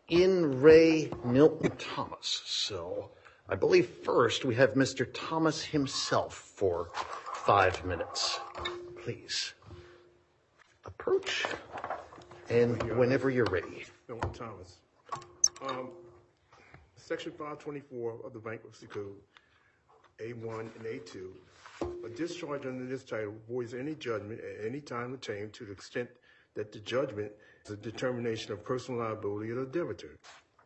In Ray Milton Thomas. So I believe first we have Mr. Thomas himself for 5 minutes. Please approach, and whenever you're ready. Milton Thomas. Section 524 of the Bankruptcy Code, A1 and A2, a discharge under this title voids any judgment at any time obtained to the extent that the judgment is a determination of personal liability of the debitor.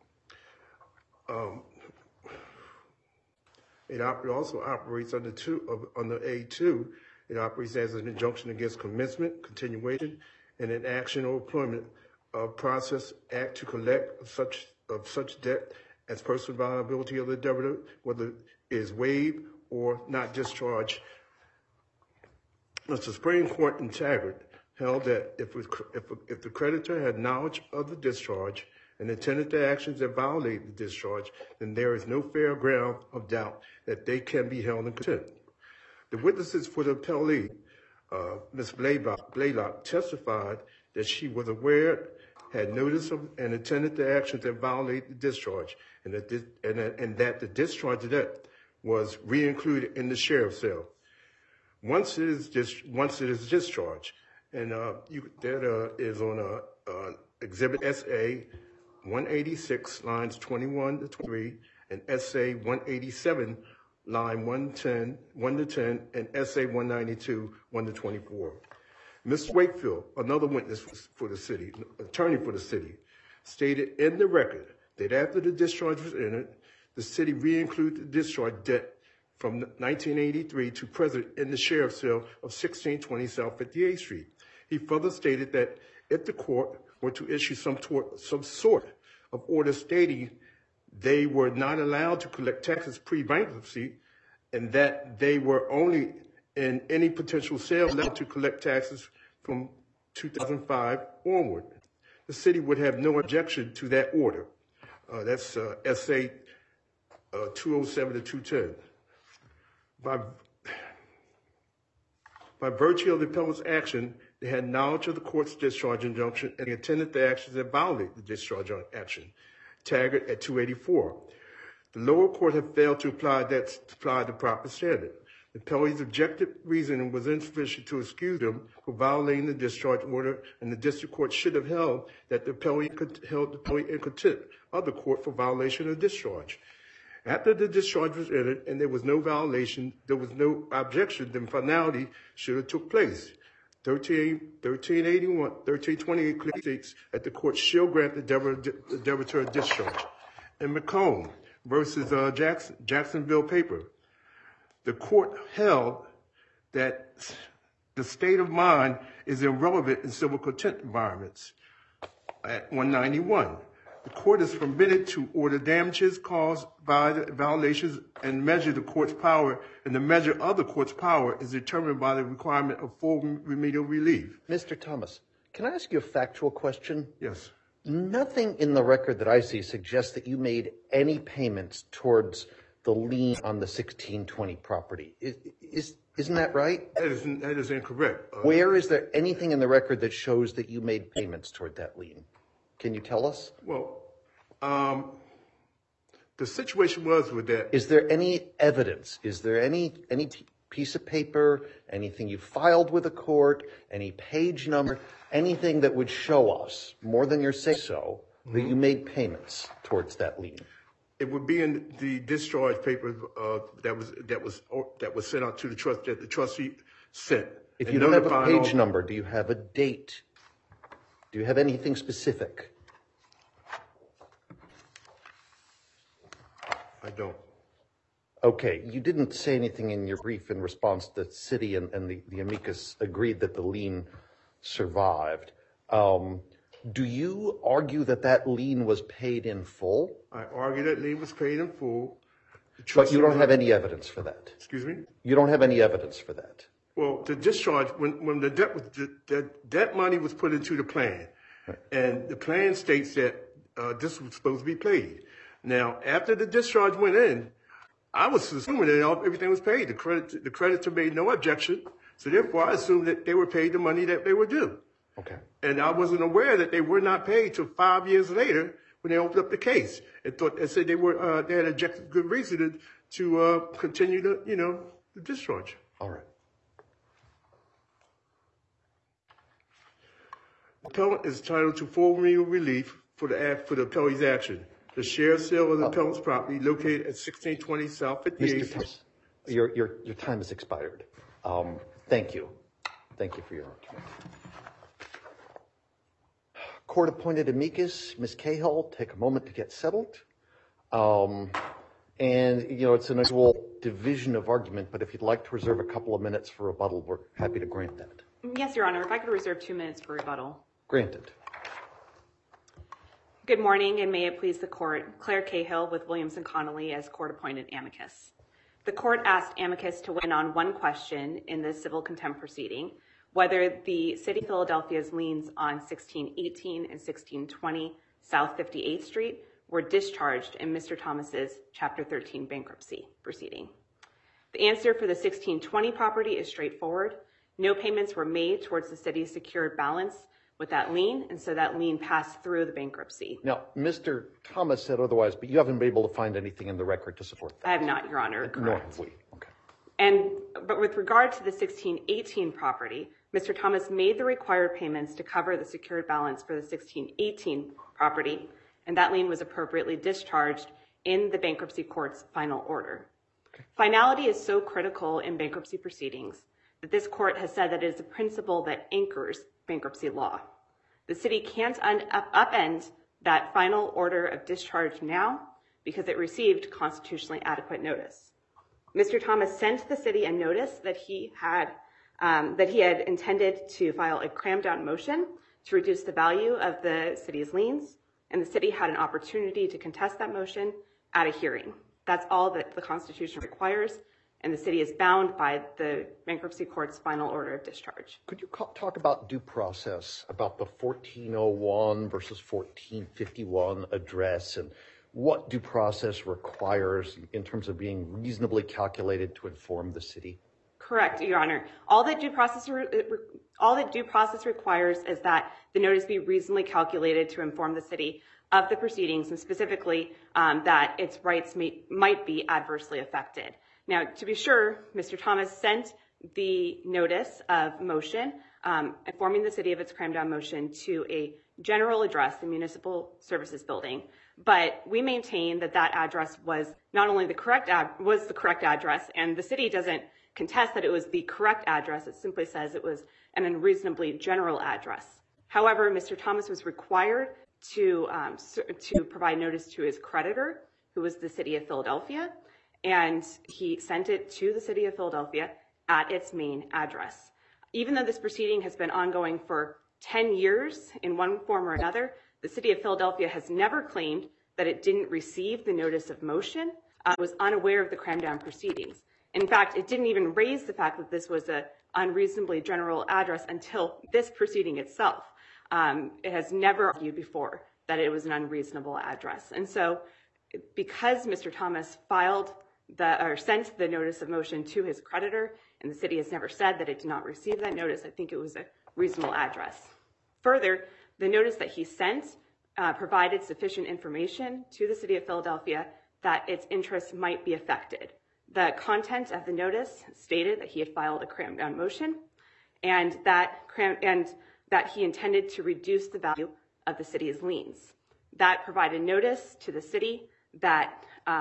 It also operates under A2. It operates as an injunction against commencement, continuation, and an action or employment of process act to collect such debt as personal liability of the debtor, whether it is waived or not discharged. The Supreme Court in Taggart held that if the creditor had knowledge of the discharge and intended the actions that violate the discharge, then there is no fair ground of doubt that they can be held in contempt. The witnesses for the appellee, Ms. Blaylock, testified that she was aware, had notice of, and intended the actions that violate the discharge, and that the discharge debt was re-included in the sheriff's sale. Once it is discharged, and that is on Exhibit SA 186, lines 21 to 23, and SA 187, line 1 to 10, and SA 192, 1 to 24. Mr. Wakefield, another witness for the city, attorney for the city, stated in the record that after the discharge was entered, the city re-included the discharge debt from 1983 to present in the sheriff's sale of 1620 South 58th Street. He further stated that if the court were to issue some sort of order stating they were not allowed to collect taxes pre-bankruptcy, and that they were only in any potential sale allowed to collect taxes from 2005 onward, the city would have no objection to that order. That's SA 207 to 210. By virtue of the appellant's action, they had knowledge of the court's discharge injunction and they intended the actions that violate the discharge action. Taggart at 284. The lower court had failed to apply the proper standard. The appellee's objective reasoning was insufficient to excuse them for violating the discharge order, and the district court should have held that the appellee held the appellee in contempt of the court for violation of discharge. After the discharge was entered and there was no violation, there was no objection, then finality should have took place. 1328 clearly states that the court shall grant the debitor discharge. In McComb versus Jacksonville paper, the court held that the state of mind is irrelevant in civil contempt environments. At 191, the court is permitted to order damages caused by the violations and measure the court's power, and the measure of the court's power is determined by the requirement of full remedial relief. Mr. Thomas, can I ask you a factual question? Yes. Nothing in the record that I see suggests that you made any payments towards the lien on the 1620 property. Isn't that right? That is incorrect. Where is there anything in the record that shows that you made payments toward that lien? Can you tell us? Well, the situation was with that. Is there any evidence? Is there any piece of paper, anything you filed with the court, any page number, anything that would show us, more than your say-so, that you made payments towards that lien? It would be in the discharge paper that was sent out to the trust that the trustee sent. If you don't have a page number, do you have a date? Do you have anything specific? I don't. Okay, you didn't say anything in your brief in response to the city and the amicus agreed that the lien survived. Do you argue that that lien was paid in full? I argue that lien was paid in full. But you don't have any evidence for that? Excuse me? You don't have any evidence for that? Well, the discharge, when the debt money was put into the plan, and the plan states that this was supposed to be paid. Now, after the discharge went in, I was assuming that everything was paid. The creditor made no objection, so therefore I assumed that they were paid the money that they were due. Okay. And I wasn't aware that they were not paid till 5 years later when they opened up the case and said they had objective good reason to continue the discharge. All right. The appellant is entitled to full remedial relief for the appellee's action. The share sale of the appellant's property located at 1620 South 58th. Mr. Thomas, your time has expired. Thank you. Thank you for your argument. Court-appointed amicus, Ms. Cahill, take a moment to get settled. And, it's an unusual division of argument, but if you'd like to reserve a couple of minutes for rebuttal, we're happy to grant that. Yes, Your Honor. If I could reserve 2 minutes for rebuttal. Granted. Good morning, and may it please the court. Claire Cahill with Williams & Connolly as court-appointed amicus. The court asked amicus to win on one question in the civil contempt proceeding, whether the City of Philadelphia's liens on 1618 and 1620 South 58th Street were discharged in Mr. Thomas's Chapter 13 bankruptcy proceeding. The answer for the 1620 property is straightforward. No payments were made towards the city's secured balance with that lien, and so that lien passed through the bankruptcy. Now, Mr. Thomas said otherwise, but you haven't been able to find anything in the record to support that. I have not, Your Honor. Nor have we. Okay. But with regard to the 1618 property, Mr. Thomas made the required payments to cover the secured balance for the 1618 property, and that lien was appropriately discharged in the bankruptcy court's final order. Okay. Finality is so critical in bankruptcy proceedings that this court has said that it is a principle that anchors bankruptcy law. The city can't upend that final order of discharge now because it received constitutionally adequate notice. Mr. Thomas sent the city a notice that he had intended to file a cram-down motion to reduce the value of the city's liens, and the city had an opportunity to contest that motion at a hearing. That's all that the Constitution requires, and the city is bound by the bankruptcy court's final order of discharge. Could you talk about due process, about the 1401 versus 1451 address, and what due process requires in terms of being reasonably calculated to inform the city? Correct, Your Honor. All that due process requires is that the notice be reasonably calculated to inform the city of the proceedings, and specifically that its rights might be adversely affected. Now, to be sure, Mr. Thomas sent the notice of motion informing the city of its cram-down motion to a general address, the Municipal Services Building, but we maintain that that address was not only the correct address, and the city doesn't contest that it was the correct address. It simply says it was an unreasonably general address. However, Mr. Thomas was required to provide notice to his creditor, who was the City of Philadelphia, and he sent it to the City of Philadelphia at its main address. Even though this proceeding has been ongoing for 10 years in one form or another, the City of Philadelphia has never claimed that it didn't receive the notice of motion, was unaware of the cram-down proceedings. In fact, it didn't even raise the fact that this was an unreasonably general address until this proceeding itself. It has never argued before that it was an unreasonable address. And so because Mr. Thomas sent the notice of motion to his creditor, and the city has never said that it did not receive that notice, I think it was a reasonable address. Further, the notice that he sent provided sufficient information to the City of Philadelphia that its interests might be affected. The content of the notice stated that he had filed a cram-down motion and that he intended to reduce the value of the city's liens. That provided notice to the city that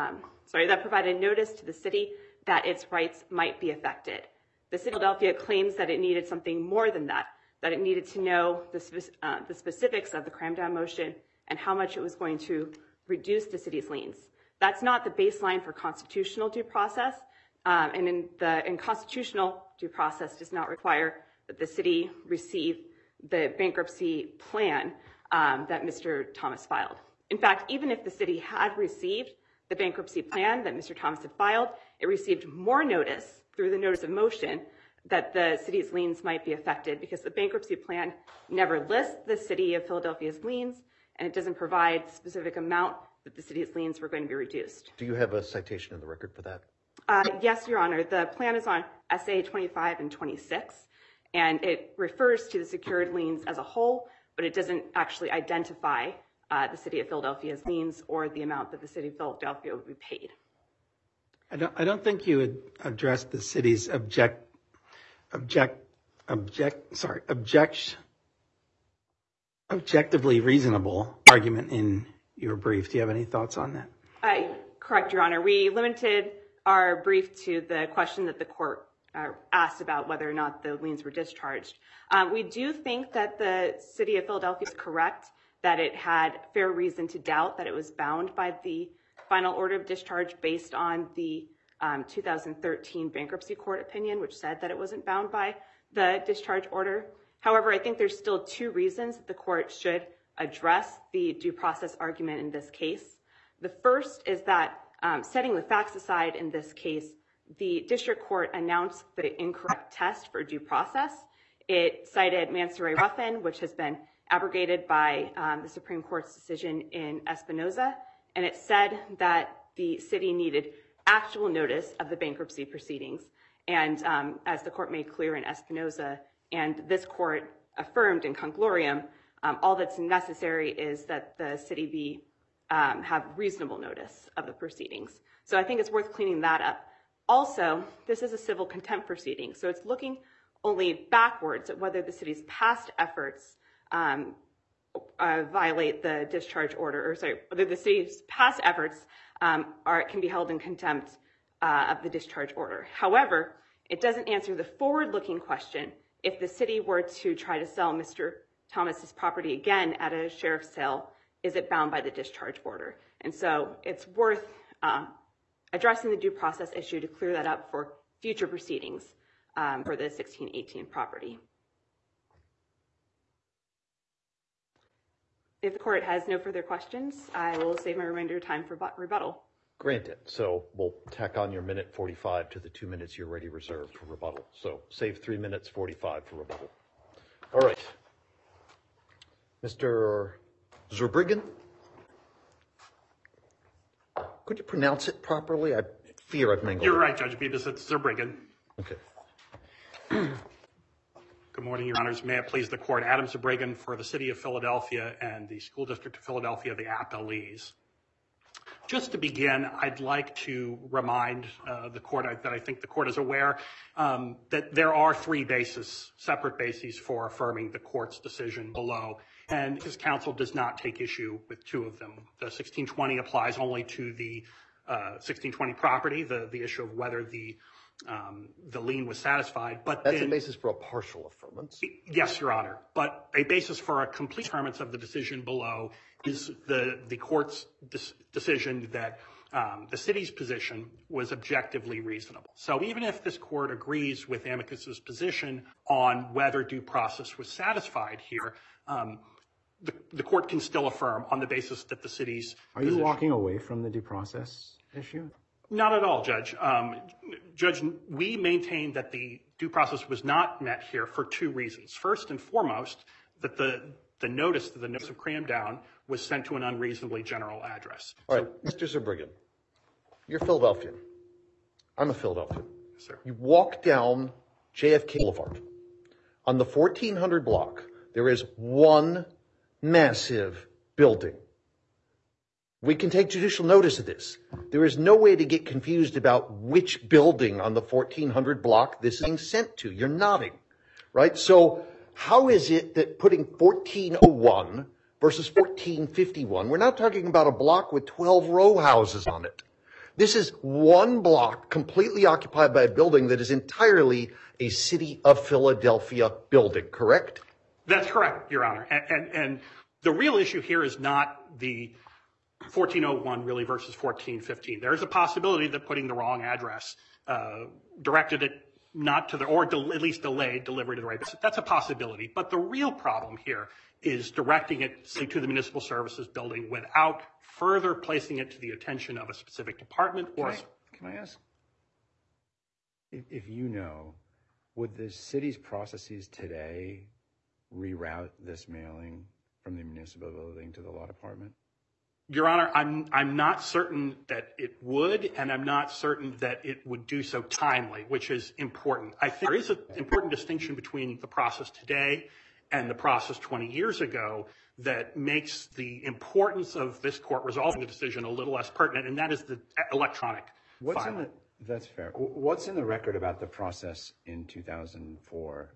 its rights might be affected. The City of Philadelphia claims that it needed something more than that it needed to know the specifics of the cram-down motion and how much it was going to reduce the city's liens. That's not the baseline for constitutional due process, and constitutional due process does not require that the city receive the bankruptcy plan that Mr. Thomas filed. In fact, even if the city had received the bankruptcy plan that Mr. Thomas had filed, it received more notice through the notice of motion that the city's liens might be affected because the bankruptcy plan never lists the City of Philadelphia's liens, and it doesn't provide a specific amount that the city's liens were going to be reduced. Do you have a citation in the record for that? Yes, Your Honor. The plan is on SA 25 and 26, and it refers to the secured liens as a whole, but it doesn't actually identify the city of Philadelphia's liens or the amount that the city of Philadelphia would be paid. I don't think you would address the city's objectively reasonable argument in your brief. Do you have any thoughts on that? Correct, Your Honor. We limited our brief to the question that the court asked about whether or not the liens were discharged. We do think that the city of Philadelphia is correct, that it had fair reason to doubt that it was bound by the final order of discharge based on the 2013 bankruptcy court opinion, which said that it wasn't bound by the discharge order. However, I think there's still two reasons that the court should address the due process argument in this case. The first is that setting the facts aside in this case, the district court announced the incorrect test for due process. It cited Mansouri Ruffin, which has been abrogated by the Supreme Court's decision in Espinoza, and it said that the city needed actual notice of the bankruptcy proceedings. And as the court made clear in Espinoza, and this court affirmed in Conclorium, all that's necessary is that the city have reasonable notice of the proceedings. So I think it's worth cleaning that up. Also, this is a civil contempt proceeding, so it's looking only backwards at whether the city's past efforts violate the discharge order, whether the city's past efforts can be held in contempt of the discharge order. However, it doesn't answer the forward-looking question. If the city were to try to sell Mr. Thomas's property again at a sheriff's sale, is it bound by the discharge order? And so it's worth addressing the due process issue to clear that up for future proceedings for the 1618 property. If the court has no further questions, I will save my remainder time for rebuttal. Granted. So we'll tack on your minute 45 to the 2 minutes you're already reserved for rebuttal. So save 3 minutes 45 for rebuttal. All right. Mr. Zurbriggen? Could you pronounce it properly? I fear I've mangled it. You're right, Judge Bibas. It's Zurbriggen. Okay. Good morning, Your Honors. May it please the court. Adam Zurbriggen for the City of Philadelphia and the School District of Philadelphia, the appellees. Just to begin, I'd like to remind the court that I think the court is aware that there are three separate bases for affirming the court's decision below, and his counsel does not take issue with two of them. The 1620 applies only to the 1620 property, the issue of whether the lien was satisfied. But that's a basis for a partial affirmance. Yes, Your Honor. But a basis for a complete affirmance of the decision below is the court's decision that the city's position was objectively reasonable. So even if this court agrees with amicus's position on whether due process was satisfied here, the court can still affirm on the basis that the city's Are you walking away from the due process issue? Not at all, Judge. Judge, we maintain that the due process was not met here for two reasons. First and foremost, that the notice of cram down was sent to an unreasonably general address. All right, Mr. Zurbriggen, you're Philadelphian. I'm a Philadelphian. Yes, sir. You walk down JFK Boulevard. On the 1400 block, there is one massive building. We can take judicial notice of this. There is no way to get confused about which building on the 1400 block this is being sent to. You're nodding, right? So how is it that putting 1401 versus 1451, we're not talking about a block with 12 row houses on it. This is one block completely occupied by a building that is entirely a City of Philadelphia building, correct? That's correct, Your Honor. And the real issue here is not the 1401 really versus 1415. There's a possibility that putting the wrong address directed it not to at least delayed delivery to the right. That's a possibility. But the real problem here is directing it, say, to the municipal services building without further placing it to the attention of a specific department. Can I ask, if you know, would the city's processes today reroute this mailing from the municipal building to the law department? Your Honor, I'm not certain that it would, and I'm not certain that it would do so timely, which is important. I think there is an important distinction between the process today and the process 20 years ago that makes the importance of this court resolving the decision a little less pertinent, and that is the electronic filing. That's fair. What's in the record about the process in 2004?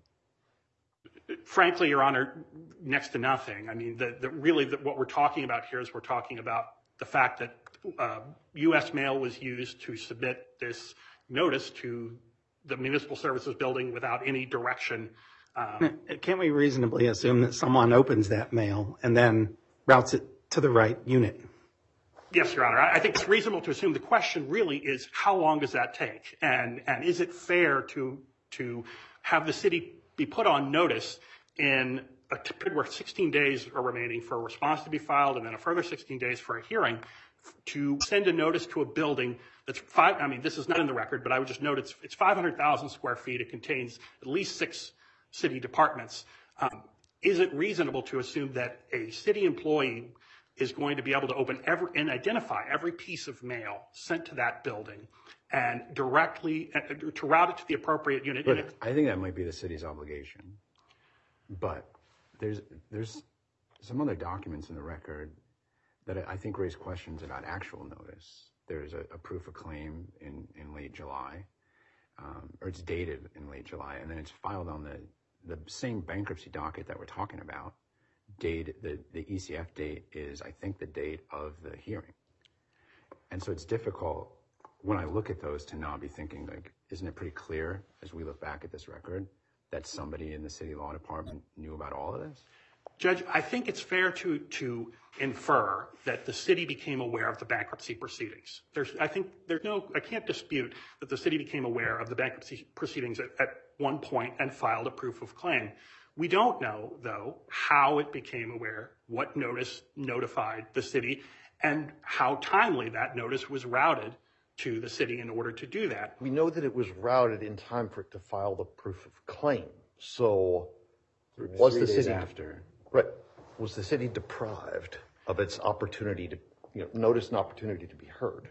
Frankly, Your Honor, next to nothing. I mean, what we're talking about here is we're talking about the fact that U.S. mail was used to submit this notice to the municipal services building without any direction. Can't we reasonably assume that someone opens that mail and then routes it to the right unit? Yes, Your Honor. I think it's reasonable to assume the question really is how long does that take? And is it fair to have the city be put on notice in a period where 16 days are remaining for a response to be filed and then a further 16 days for a hearing to send a notice to a building that's this is not in the record, but I would just note it's 500,000 square feet. It contains at least 6 city departments. Is it reasonable to assume that a city employee is going to be able to open and identify every piece of mail sent to that building and directly to route it to the appropriate unit? But I think that might be the city's obligation. But there's some other documents in the record that I think raise questions about actual notice. There's a proof of claim in late July, or it's dated in late July, and then it's filed on the same bankruptcy docket that we're talking about. The ECF date is, I think, the date of the hearing. And so it's difficult when I look at those to not be thinking, like, isn't it pretty clear as we look back at this record that somebody in the city law department knew about all of this? Judge, I think it's fair to infer that the city became aware of the bankruptcy proceedings. I can't dispute that the city became aware of the bankruptcy proceedings at one point and filed a proof of claim. We don't know, though, how it became aware, what notice notified the city, and how timely that notice was routed to the city in order to do that. We know that it was routed in time for it to file the proof of claim. So was the city after? Right. Was the city deprived of its opportunity to notice an opportunity to be heard?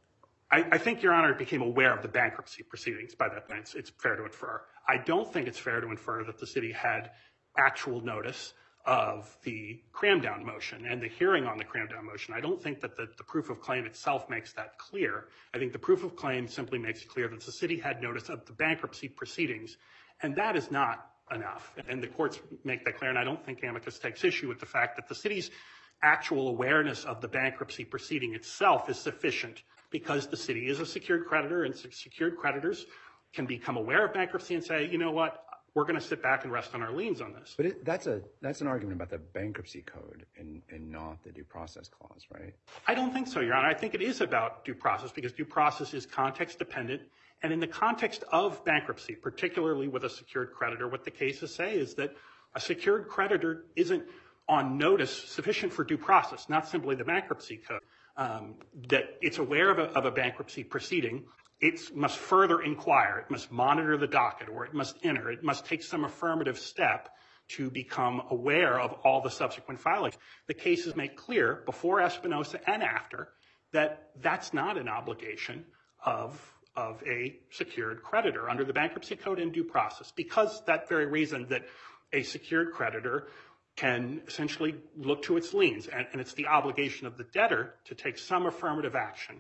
I think, Your Honor, it became aware of the bankruptcy proceedings by that point. It's fair to infer. I don't think it's fair to infer that the city had actual notice of the cram-down motion and the hearing on the cram-down motion. I don't think that the proof of claim itself makes that clear. I think the proof of claim simply makes it clear that the city had notice of the bankruptcy proceedings, and that is not enough. And the courts make that clear, and I don't think amicus takes issue with the fact that the city's actual awareness of the bankruptcy proceeding itself is sufficient because the city is a secured creditor, and secured creditors can become aware of bankruptcy and say, you know what, we're going to sit back and rest on our liens on this. But that's an argument about the bankruptcy code and not the due process clause, right? I don't think so, Your Honor. I think it is about due process because due process is context dependent. And in the context of bankruptcy, particularly with a secured creditor, what the cases say is that a secured creditor isn't on notice sufficient for due process, not simply the bankruptcy code. That it's aware of a bankruptcy proceeding, it must further inquire, it must monitor the docket, or it must enter, it must take some affirmative step to become aware of all the subsequent filings. The cases make clear, before Espinoza and after, that that's not an obligation of a secured creditor under the bankruptcy code and due process, because that very reason that a secured creditor can essentially look to its liens, and it's the obligation of the debtor to take some affirmative action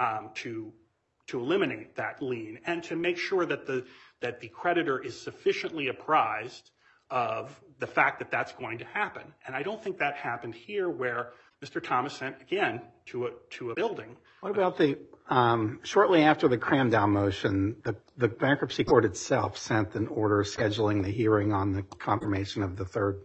to eliminate that lien and to make sure that the creditor is sufficiently apprised of the fact that that's going to happen. And I don't think that happened here, where Mr. Thomas sent, again, to a building. What about shortly after the cram-down motion, the bankruptcy court itself sent an order scheduling the hearing on the confirmation of the third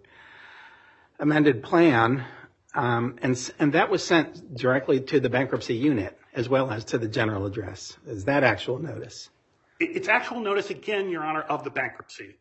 amended plan, and that was sent directly to the bankruptcy unit as well as to the general address. Is that actual notice? It's actual notice, again, Your Honor, of the bankruptcy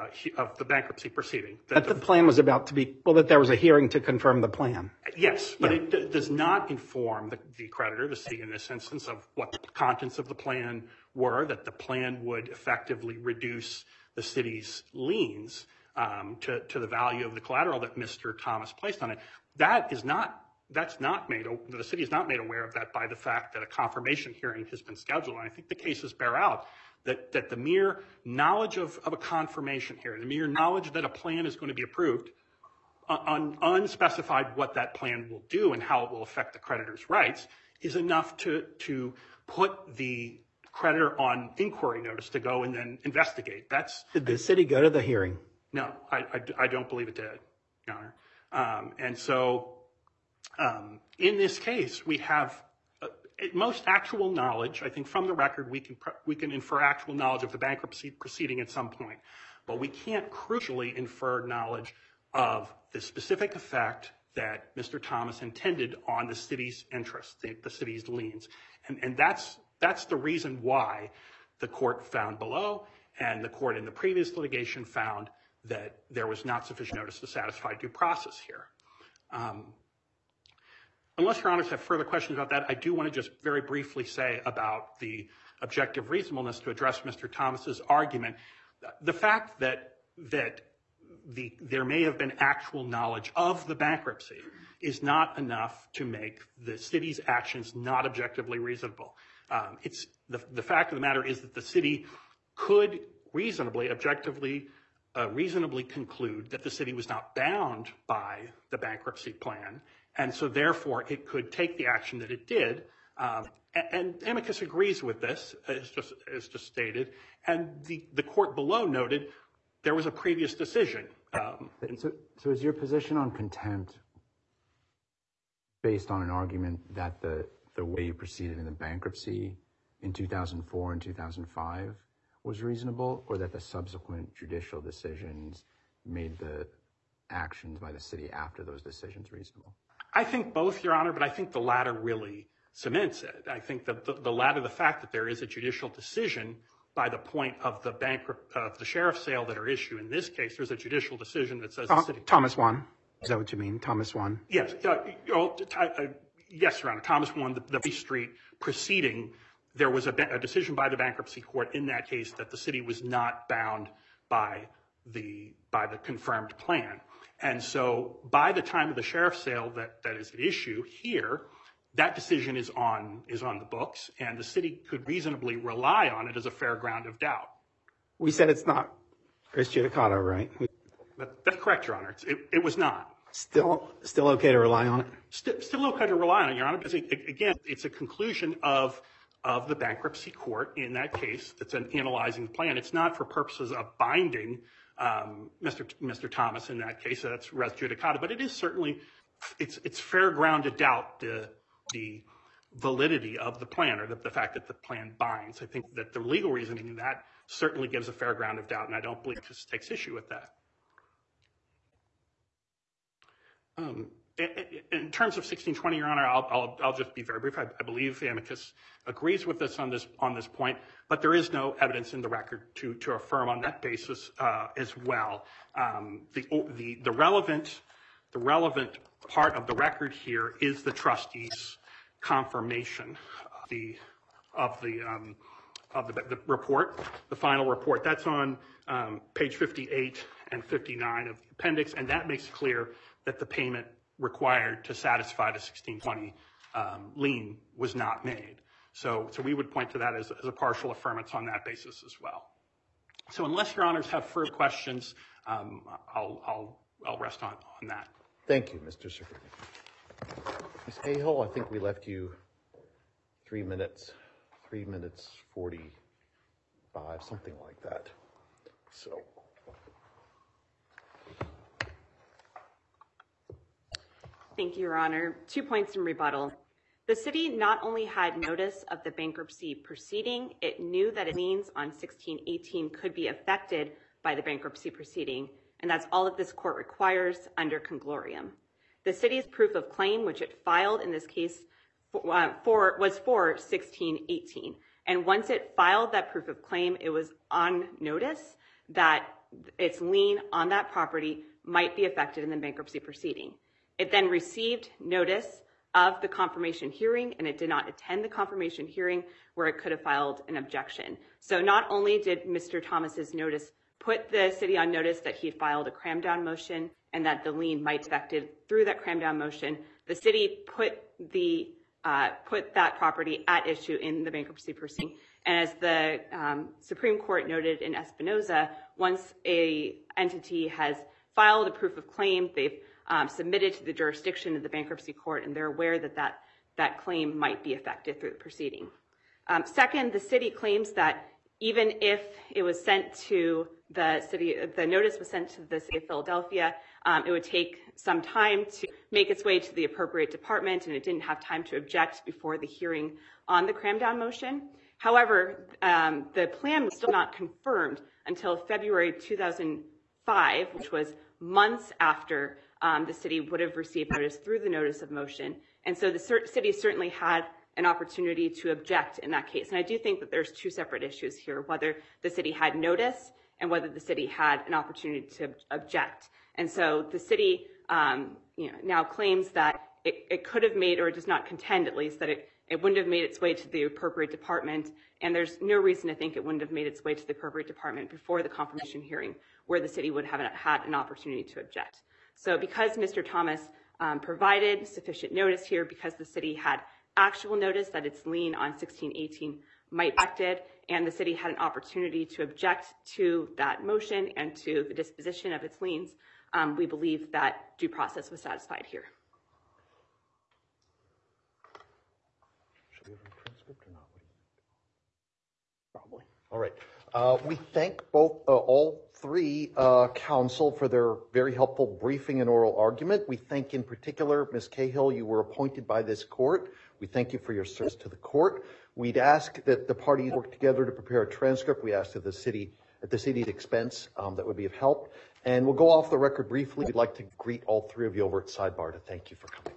proceeding. That the plan was about to be, that there was a hearing to confirm the plan. Yes, but it does not inform the creditor, the city in this instance, of what the contents of the plan were, that the plan would effectively reduce the city's liens to the value of the collateral that Mr. Thomas placed on it. That is not the city is not made aware of that by the fact that a confirmation hearing has been scheduled. And I think the cases bear out that the mere knowledge of a confirmation hearing, the mere knowledge that a plan is going to be approved, unspecified what that plan will do and how it will affect the creditor's rights, is enough to put the creditor on inquiry notice to go and then investigate. Did the city go to the hearing? No, I don't believe it did, Your Honor. And so in this case, we have most actual knowledge. I think from the record, we can infer actual knowledge of the bankruptcy proceeding at some point, but we can't crucially infer knowledge of the specific effect that Mr. Thomas intended on the city's interests, the city's liens. And that's the reason why the court found below, and the court in the previous litigation found that there was not sufficient notice to satisfy due process here. Unless Your Honors have further questions about that, I do want to just very briefly say about the objective reasonableness to address Mr. Thomas's argument. The fact that there may have been actual knowledge of the bankruptcy is not enough to make the city's actions not objectively reasonable. It's the fact of the matter is that the city could reasonably conclude that the city was not bound by the bankruptcy plan, and so therefore it could take the action that it did. And amicus agrees with this, as just stated, and the court below noted there was a previous decision. So is your position on contempt based on an argument that the way you proceeded in the bankruptcy in 2004 and 2005 was reasonable, or that the subsequent judicial decisions made the actions by the city after those decisions reasonable? I think both, Your Honor, but I think the latter really cements it. I think that the latter, the fact that there is a judicial decision by the point of the sheriff's sale that are issued in this case, there's a judicial decision that says the city. Thomas won. Is that what you mean? Thomas won? Yes. Yes, Your Honor. Thomas won the B Street proceeding. There was a decision by the bankruptcy court in that case that the city was not bound by the confirmed plan. And so by the time of the sheriff's sale that is at issue here, that decision is on the books, and the city could reasonably rely on it as a fair ground of doubt. We said it's not res judicata, right? That's correct, Your Honor. It was not. Still okay to rely on it? Still okay to rely on it, Your Honor, because again, it's a conclusion of the bankruptcy court in that case that's analyzing the plan. It's not for purposes of binding Mr. Thomas in that case. That's res judicata, but it is certainly it's fair ground to doubt the validity of the plan, or the fact that the plan binds. I think that the legal reasoning in that certainly gives a fair ground of doubt, and I don't believe this takes issue with that. In terms of 1620, Your Honor, I'll just be very brief. I believe amicus agrees with us on this point, but there is no evidence in the record to affirm on that basis as well. The relevant part of the record here is the trustee's confirmation of the report, the final report. That's on page 58 and 59 of the appendix, and that makes clear that the payment required to satisfy the 1620 lien was not made. So we would point to that as a partial affirmance on that basis as well. So unless Your Honors have further questions, I'll rest on that. Thank you, Mr. Secretary. Ms. Cahill, I think we left you 3 minutes 45, something like that. So. Thank you, Your Honor. 2 points in rebuttal. The city not only had notice of the bankruptcy proceeding, it knew that its liens on 1618 could be affected by the bankruptcy proceeding, and that's all that this court requires under conglorium. The city's proof of claim, which it filed in this case, was for 1618. And once it filed that proof of claim, it was on notice that its lien on that property might be affected in the bankruptcy proceeding. It then received notice of the confirmation hearing, and it did not attend the confirmation hearing where it could have filed an objection. So not only did Mr. Thomas's notice put the city on notice that he had filed a cram down motion and that the lien might be affected through that cram down motion, The city put that property at issue in the bankruptcy proceeding. And as the Supreme Court noted in Espinoza, once a entity has filed a proof of claim, they've submitted to the jurisdiction of the bankruptcy court, and they're aware that claim might be affected through the proceeding. Second, the city claims that even if it was sent to the city, the notice was sent to the city of Philadelphia, it would take some time to make its way to the appropriate department, and it didn't have time to object before the hearing on the cram-down motion. However, the plan was still not confirmed until February 2005, which was months after the city would have received notice through the notice of motion. And so the city certainly had an opportunity to object in that case. And I do think that there's two separate issues here, whether the city had notice and whether the city had an opportunity to object. And so the city now claims that it could have made, or does not contend at least, that it wouldn't have made its way to the appropriate department. And there's no reason to think it wouldn't have made its way to the appropriate department before the confirmation hearing, where the city would have had an opportunity to object. So because Mr. Thomas provided sufficient notice here, because the city had actual notice that its lien on 1618 might be affected, and the city had an opportunity to object to that motion and to the disposition of its liens, we believe that due process was satisfied here. Should we have a transcript or not? Probably. All right. We thank all three counsel for their very helpful briefing and oral argument. We thank in particular, Ms. Cahill, you were appointed by this court. We thank you for your service to the court. We'd ask that the parties work together to prepare a transcript. We ask that the city, at the city's expense, that would be of help. And we'll go off the record briefly. We'd like to greet all three of you over at Sidebar to thank you for coming.